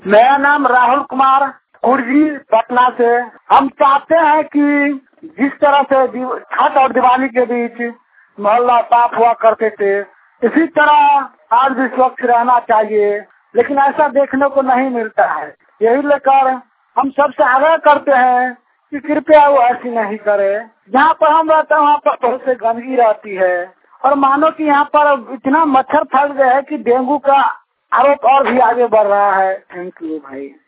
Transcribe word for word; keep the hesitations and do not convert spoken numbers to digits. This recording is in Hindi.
मेरा नाम राहुल कुमार कुर्जी पटना से। हम चाहते हैं कि जिस तरह से छठ और दिवाली के बीच मोहल्ला साफ हुआ करते थे, इसी तरह आज भी स्वच्छ रहना चाहिए, लेकिन ऐसा देखने को नहीं मिलता है। यही लेकर हम सबसे आग्रह करते हैं कि कृपया वो ऐसी नहीं करे। जहाँ पर हम रहते हैं वहाँ पर बहुत से गंदगी रहती है और मानो कि यहाँ पर इतना मच्छर फैल गया है कि डेंगू का आरोप और भी आगे बढ़ रहा है। थैंक यू भाई।